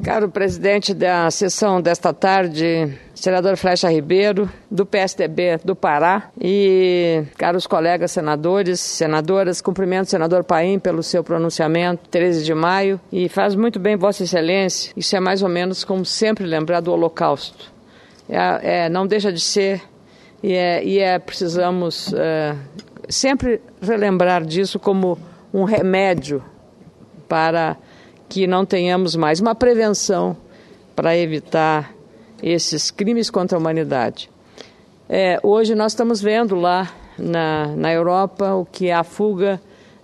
Caro presidente da sessão desta tarde, senador Flecha Ribeiro, do PSDB do Pará, e caros colegas senadores, senadoras, cumprimento o senador Paim pelo seu pronunciamento, 13 de maio, e faz muito bem Vossa Excelência, isso é mais ou menos como sempre lembrar do Holocausto. Não deixa de ser, precisamos sempre relembrar disso como um remédio para que não tenhamos mais uma prevenção para evitar esses crimes contra a humanidade. Hoje nós estamos vendo lá na Europa o que é a fuga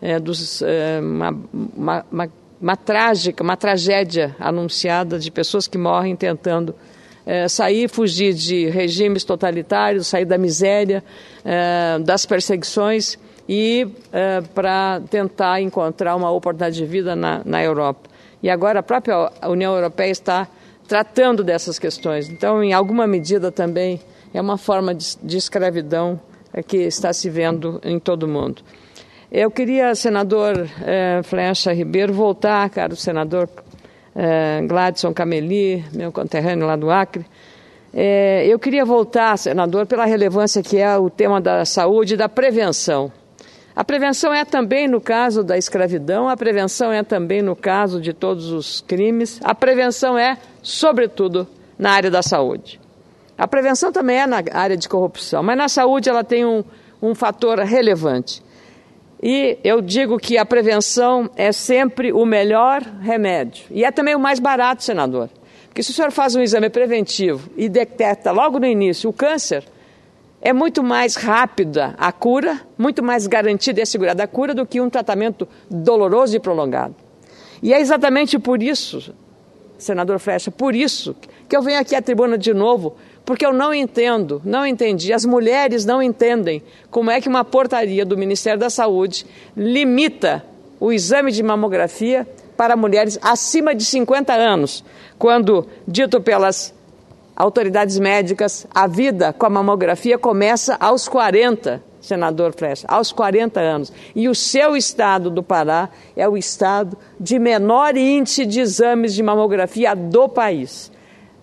uma tragédia anunciada de pessoas que morrem tentando fugir de regimes totalitários, sair da miséria, das perseguições e para tentar encontrar uma oportunidade de vida na Europa. E agora a própria União Europeia está tratando dessas questões. Então, em alguma medida também, é uma forma de escravidão que está se vendo em todo o mundo. Eu queria, senador Flecha Ribeiro, voltar, caro senador Gladson Cameli, meu conterrâneo lá do Acre. Eu queria voltar, senador, pela relevância que é o tema da saúde e da prevenção. A prevenção é também no caso da escravidão, a prevenção é também no caso de todos os crimes, a prevenção é, sobretudo, na área da saúde. A prevenção também é na área de corrupção, mas na saúde ela tem um fator relevante. E eu digo que a prevenção é sempre o melhor remédio. E é também o mais barato, senador. Porque se o senhor faz um exame preventivo e detecta logo no início o câncer, é muito mais rápida a cura, muito mais garantida e assegurada a cura do que um tratamento doloroso e prolongado. E é exatamente por isso, senador Flecha, por isso que eu venho aqui à tribuna de novo, porque eu não entendi, as mulheres não entendem como é que uma portaria do Ministério da Saúde limita o exame de mamografia para mulheres acima de 50 anos, quando, dito pelas autoridades médicas, a vida com a mamografia começa aos 40, senador Flecha, aos 40 anos. E o seu estado do Pará é o estado de menor índice de exames de mamografia do país.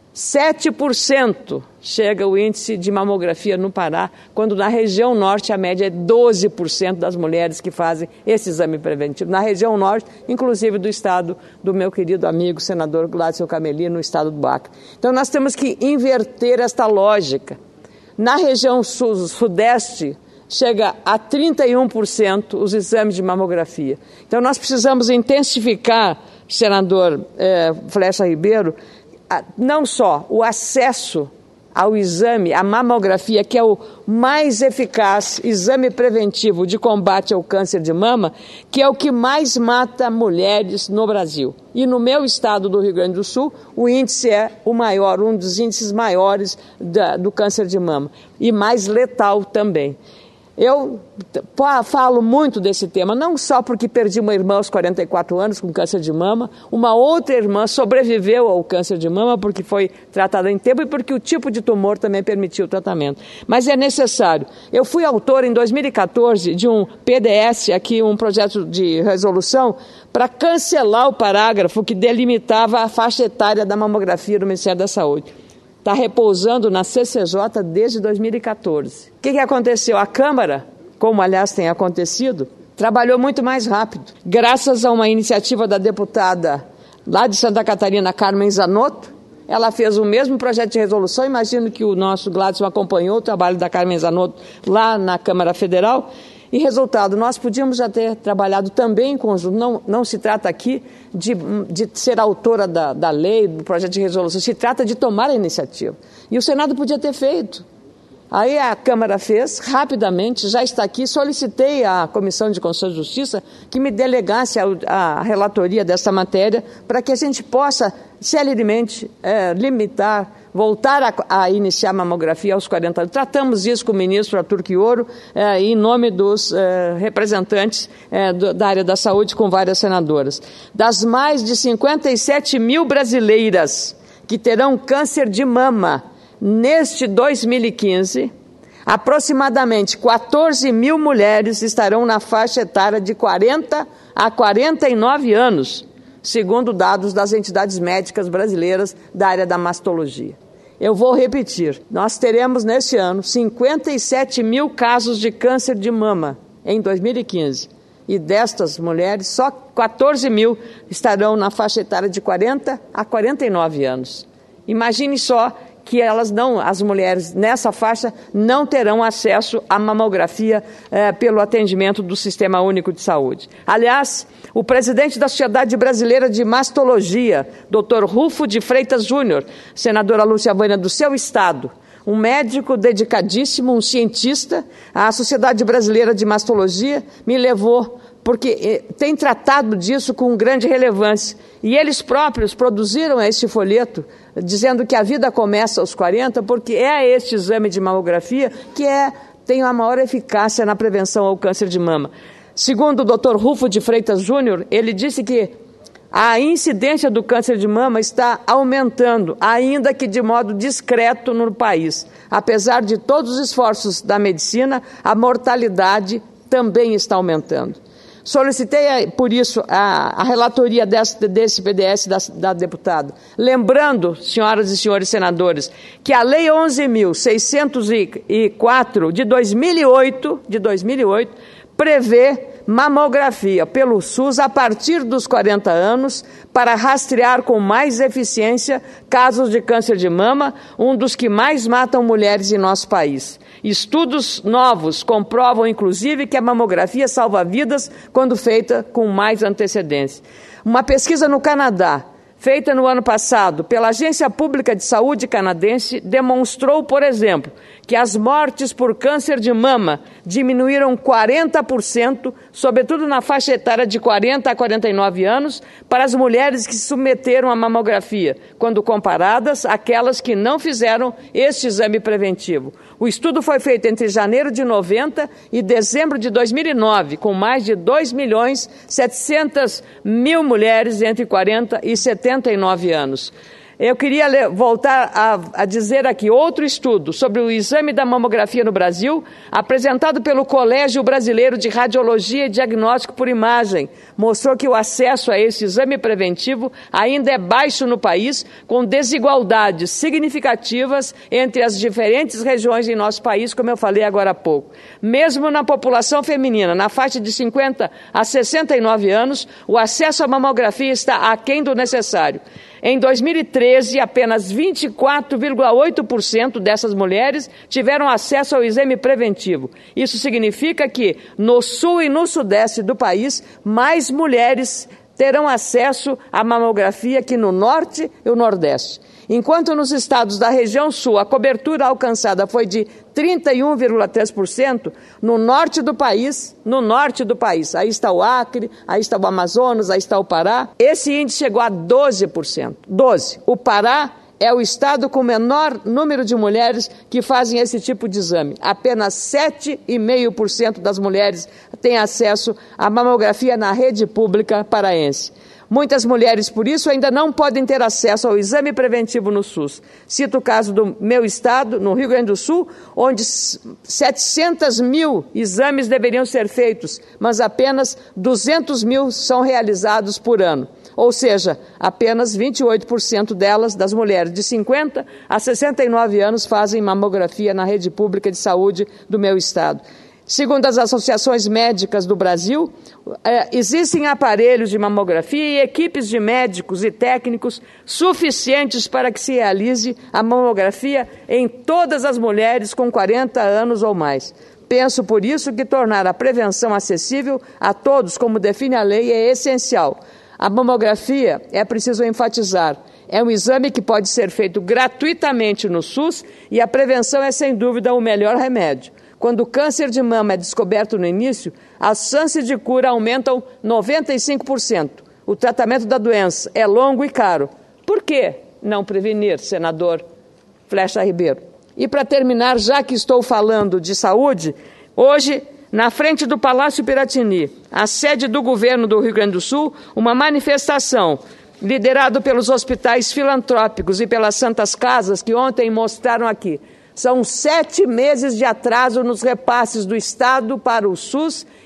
7% chega o índice de mamografia no Pará, quando na região norte a média é 12% das mulheres que fazem esse exame preventivo. Na região norte, inclusive do estado do meu querido amigo senador Gladson Cameli, no estado do Acre. Então nós temos que inverter esta lógica. Na região sudeste, chega a 31% os exames de mamografia. Então nós precisamos intensificar, senador Flecha Ribeiro, não só o acesso ao exame, a mamografia, que é o mais eficaz exame preventivo de combate ao câncer de mama, que é o que mais mata mulheres no Brasil. E no meu estado do Rio Grande do Sul, o índice é o maior, um dos índices maiores do câncer de mama, e mais letal também. Eu falo muito desse tema, não só porque perdi uma irmã aos 44 anos com câncer de mama, uma outra irmã sobreviveu ao câncer de mama porque foi tratada em tempo e porque o tipo de tumor também permitiu o tratamento. Mas é necessário. Eu fui autor em 2014 de um PDS, aqui um projeto de resolução, para cancelar o parágrafo que delimitava a faixa etária da mamografia do Ministério da Saúde. Está repousando na CCJ desde 2014. O que aconteceu? A Câmara, como aliás tem acontecido, trabalhou muito mais rápido. Graças a uma iniciativa da deputada lá de Santa Catarina, Carmen Zanotto, ela fez o mesmo projeto de resolução. Imagino que o nosso Gladson acompanhou o trabalho da Carmen Zanotto lá na Câmara Federal. E resultado, nós podíamos já ter trabalhado também em conjunto. Não se trata aqui de ser autora da lei, do projeto de resolução, se trata de tomar a iniciativa. E o Senado podia ter feito. Aí a Câmara fez, rapidamente, já está aqui, solicitei à Comissão de Constituição e Justiça que me delegasse a relatoria dessa matéria para que a gente possa, celeremente, limitar, voltar a iniciar a mamografia aos 40 anos. Tratamos isso com o ministro Arthur Quioro, em nome dos representantes da área da saúde, com várias senadoras. Das mais de 57 mil brasileiras que terão câncer de mama neste 2015, aproximadamente 14 mil mulheres estarão na faixa etária de 40 a 49 anos. segundo dados das entidades médicas brasileiras da área da mastologia. Eu vou repetir, nós teremos neste ano 57 mil casos de câncer de mama em 2015. E destas mulheres, só 14 mil estarão na faixa etária de 40 a 49 anos. Imagine só que as mulheres nessa faixa não terão acesso à mamografia pelo atendimento do Sistema Único de Saúde. Aliás, o presidente da Sociedade Brasileira de Mastologia, Dr. Rufo de Freitas Júnior, senadora Lúcia Vânia do seu estado, um médico dedicadíssimo, um cientista, a Sociedade Brasileira de Mastologia me levou, porque tem tratado disso com grande relevância. E eles próprios produziram este folheto, dizendo que a vida começa aos 40, porque é este exame de mamografia que tem a maior eficácia na prevenção ao câncer de mama. Segundo o Dr. Rufo de Freitas Júnior, ele disse que a incidência do câncer de mama está aumentando, ainda que de modo discreto no país. Apesar de todos os esforços da medicina, a mortalidade também está aumentando. Solicitei, por isso, a relatoria desse PDS da deputada. Lembrando, senhoras e senhores senadores, que a Lei 11.604 de 2008 prevê mamografia pelo SUS a partir dos 40 anos para rastrear com mais eficiência casos de câncer de mama, um dos que mais matam mulheres em nosso país. Estudos novos comprovam, inclusive, que a mamografia salva vidas quando feita com mais antecedência. Uma pesquisa no Canadá, feita no ano passado pela Agência Pública de Saúde canadense, demonstrou, por exemplo, que as mortes por câncer de mama diminuíram 40%, sobretudo na faixa etária de 40 a 49 anos, para as mulheres que se submeteram à mamografia, quando comparadas àquelas que não fizeram este exame preventivo. O estudo foi feito entre janeiro de 90 e dezembro de 2009, com mais de 2.700.000 mulheres entre 40 e 79 anos. Eu queria voltar a dizer aqui outro estudo sobre o exame da mamografia no Brasil, apresentado pelo Colégio Brasileiro de Radiologia e Diagnóstico por Imagem, mostrou que o acesso a esse exame preventivo ainda é baixo no país, com desigualdades significativas entre as diferentes regiões em nosso país, como eu falei agora há pouco. Mesmo na população feminina, na faixa de 50 a 69 anos, o acesso à mamografia está aquém do necessário. Em 2013, apenas 24,8% dessas mulheres tiveram acesso ao exame preventivo. Isso significa que, no sul e no sudeste do país, mais mulheres terão acesso à mamografia que no norte e o nordeste. Enquanto nos estados da região sul a cobertura alcançada foi de 31,3%, no norte do país, aí está o Acre, aí está o Amazonas, aí está o Pará, esse índice chegou a 12%. 12%. O Pará é o estado com o menor número de mulheres que fazem esse tipo de exame. Apenas 7,5% das mulheres têm acesso à mamografia na rede pública paraense. Muitas mulheres, por isso, ainda não podem ter acesso ao exame preventivo no SUS. Cito o caso do meu estado, no Rio Grande do Sul, onde 700.000 exames deveriam ser feitos, mas apenas 200.000 são realizados por ano. Ou seja, apenas 28% delas, das mulheres de 50 a 69 anos, fazem mamografia na rede pública de saúde do meu estado. Segundo as associações médicas do Brasil, existem aparelhos de mamografia e equipes de médicos e técnicos suficientes para que se realize a mamografia em todas as mulheres com 40 anos ou mais. Penso, por isso, que tornar a prevenção acessível a todos, como define a lei, é essencial. A mamografia, é preciso enfatizar, é um exame que pode ser feito gratuitamente no SUS e a prevenção é, sem dúvida, o melhor remédio. Quando o câncer de mama é descoberto no início, as chances de cura aumentam 95%. O tratamento da doença é longo e caro. Por que não prevenir, senador Flecha Ribeiro? E para terminar, já que estou falando de saúde, hoje, na frente do Palácio Piratini, a sede do governo do Rio Grande do Sul, uma manifestação liderada pelos hospitais filantrópicos e pelas Santas Casas, que ontem mostraram aqui. São 7 meses de atraso nos repasses do Estado para o SUS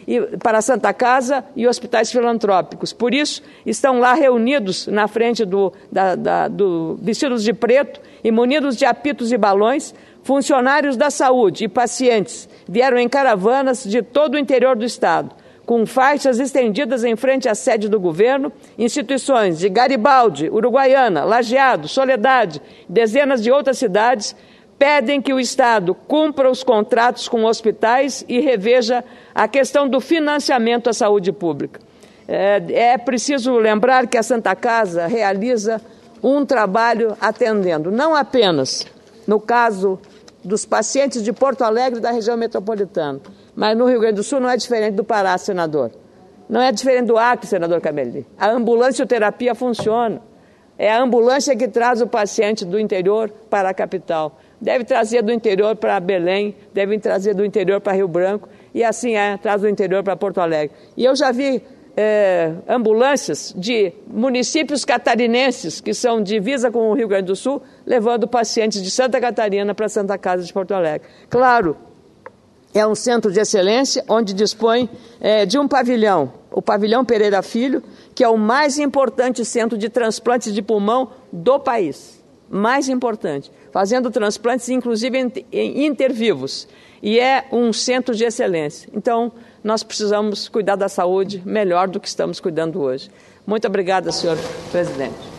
para a Santa Casa e hospitais filantrópicos. Por isso, estão lá reunidos na frente vestidos de preto e munidos de apitos e balões, funcionários da saúde e pacientes vieram em caravanas de todo o interior do estado, com faixas estendidas em frente à sede do governo, instituições de Garibaldi, Uruguaiana, Lajeado, Soledade, dezenas de outras cidades, pedem que o Estado cumpra os contratos com hospitais e reveja a questão do financiamento à saúde pública. É preciso lembrar que a Santa Casa realiza um trabalho atendendo, não apenas no caso dos pacientes de Porto Alegre e da região metropolitana, mas no Rio Grande do Sul não é diferente do Pará, senador. Não é diferente do Acre, senador Camelli. A ambulancioterapia funciona. É a ambulância que traz o paciente do interior para a capital. Deve trazer do interior para Belém, deve trazer do interior para Rio Branco, e assim traz do interior para Porto Alegre. E eu já vi ambulâncias de municípios catarinenses, que são divisa com o Rio Grande do Sul, levando pacientes de Santa Catarina para a Santa Casa de Porto Alegre. Claro, é um centro de excelência onde dispõe de um pavilhão, o Pavilhão Pereira Filho, que é o mais importante centro de transplantes de pulmão do país. Mais importante, fazendo transplantes, inclusive intervivos. E é um centro de excelência. Então, nós precisamos cuidar da saúde melhor do que estamos cuidando hoje. Muito obrigada, senhor presidente.